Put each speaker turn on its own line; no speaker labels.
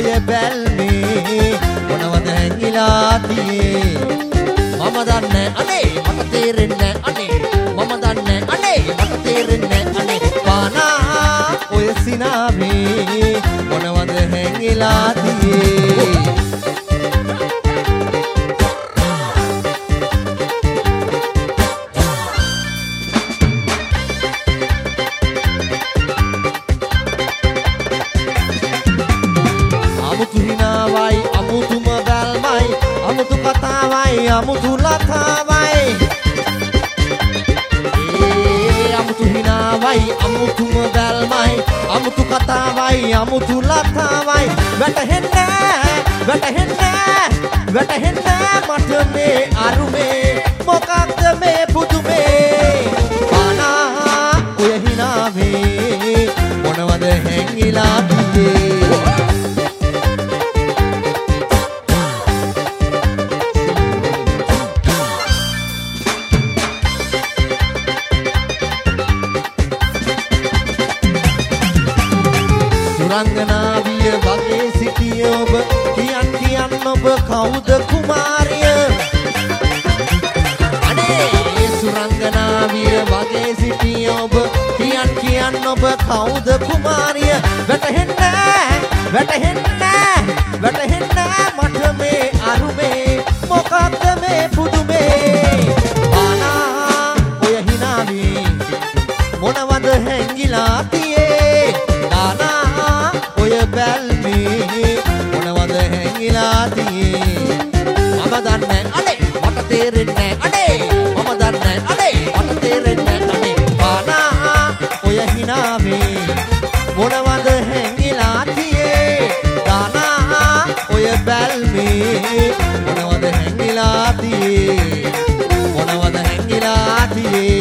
ඔය බැල්මේ මොනවද හැංගිලා තියේ මම දන්නේ අනේ මට තේරෙන්නේ අනේ මම දන්නේ අනේ මට තේරෙන්නේ අනේ පානා ඔය සිනාවේ මොනවද හැංගිලා තියේ අමුතු කතාවයි අමුතු ලතාවයි අමුතු හිනාවයි අමුතුම බැල්මයි අමුතු කතාවයි අමුතු ලතාවයි වැටහෙන්නේ මට මේ අරුමේ මොකක්ද මේ පුදුමේ පානා ඔය හිනාවේ මොනවද හැංගිලා තියේ රංගනාවිය වගේ සිටිය ඔබ කියන් ඔබ කවුද කුමාරිය අනේ සුරංගනාවිය වගේ සිටිය ඔබ කියන් ඔබ කවුද කුමාරිය වැටහෙන්නේ මට මේ අරුමේ මොකක්ද මේ පුදුමේ පානා ඔය හිනාවේ මොනවද හැංගිලා තියේ දානා ඔය බැල්මේ මොනවද හැංගිලා තියේ මම දන්නේ අනේ මට තේරෙන්නේ අනේ මම දන්නේ අනේ මට තේරෙන්නේ අනේ පානා ඔය හිනාවේ මොනවද හැංගිලා තියේ දානා ඔය බැල්මේ මොනවද හැංගිලා තියේ මොනවද හැංගිලා තියේ